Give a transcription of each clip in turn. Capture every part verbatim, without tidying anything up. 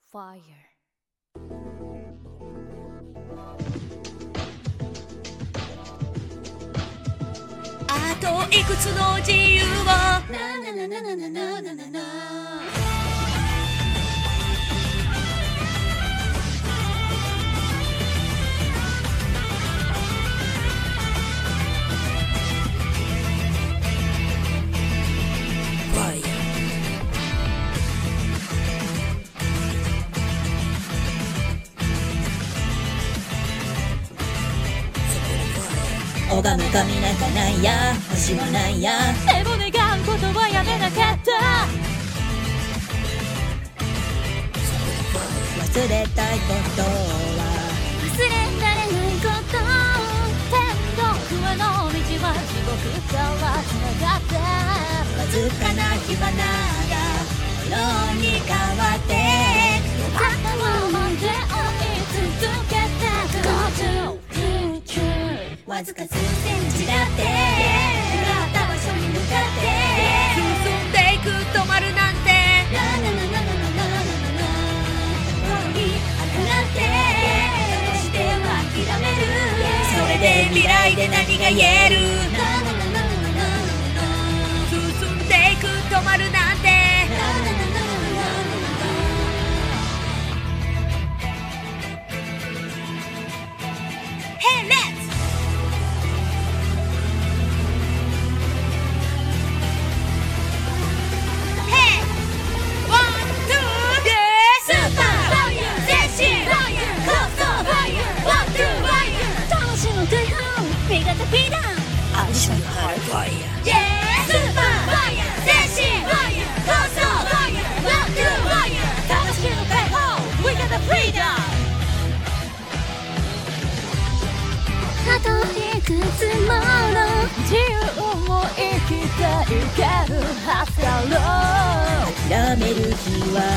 Fire。あといくつの自由をなななななななななな拝む神なんかないや、星もないや。 でも願うことはやめなかった。 忘れたいことは忘れられないこと。天国への道は地獄からつながった。 わずかな火花が色に変わって頭まで追い続けてく。 わずか数センチだって向かった場所に向かって進んでいく止まるなんてラララララララララ心に当たってどうしては諦める。それで未来で何が言える。 進んでいく止まるなんてあといくつもの自由を生きていけるはずだろう。 諦める日は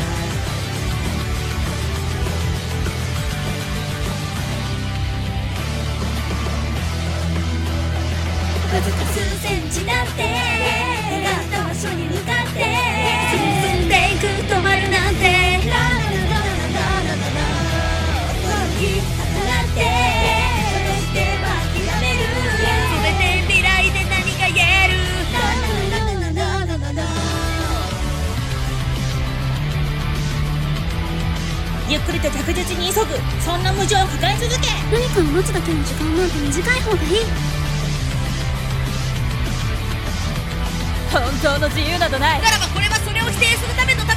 わずか数センチだって向かった場所に向かって進んでいく止まるなんてララララララララ心に当たってどうしては諦める。 それで未来で何が言える。 ララララララララゆっくりと着実に急ぐ。そんな矛盾を抱え続け。 何かを待つだけの時間なんて短い方がいい。 本当の自由などない。ならばこれはそれを否定するための